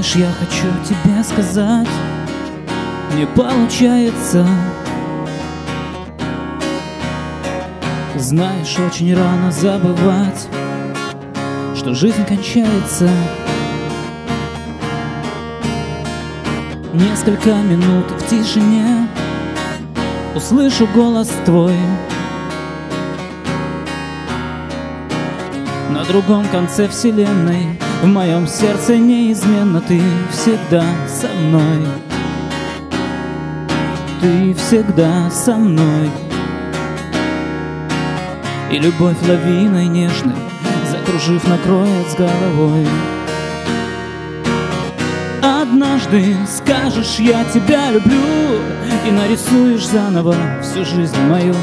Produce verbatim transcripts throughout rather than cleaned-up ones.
Знаешь, я хочу тебе сказать, не получается. Знаешь, очень рано забывать, что жизнь кончается. Несколько минут в тишине услышу голос твой. На другом конце вселенной, в моем сердце неизменно ты всегда со мной. Ты всегда со мной. И любовь лавиной нежной, закружив, накроет с головой. Однажды скажешь: я тебя люблю, и нарисуешь заново всю жизнь мою.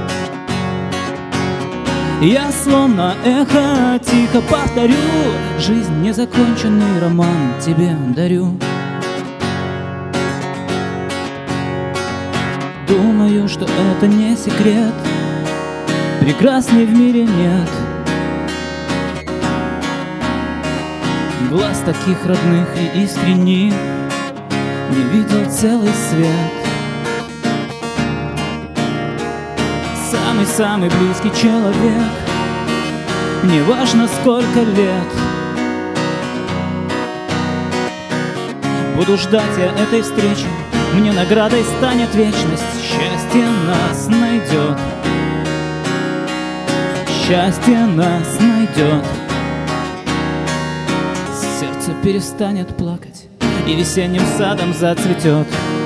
Я словно эхо тихо повторю: жизнь незаконченный роман тебе дарю. Думаю, что это не секрет, прекрасней в мире нет глаз таких родных и искренних, не видел целый свет. Самый-самый близкий человек, неважно сколько лет. Буду ждать я этой встречи, мне наградой станет вечность. Счастье нас найдет, счастье нас найдет. Сердце перестанет плакать и весенним садом зацветет.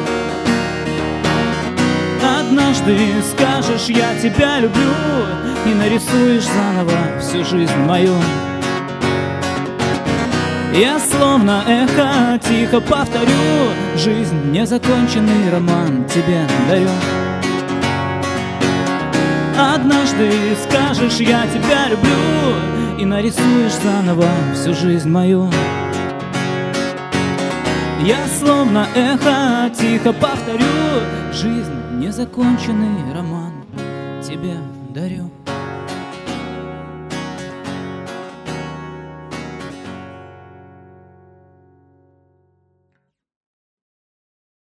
Однажды скажешь: я тебя люблю, и нарисуешь заново всю жизнь мою. Я словно эхо тихо повторю: жизнь незаконченный роман тебе дарю. Однажды скажешь: я тебя люблю, и нарисуешь заново всю жизнь мою. Я словно эхо тихо повторю: жизнь незаконченный роман тебе дарю.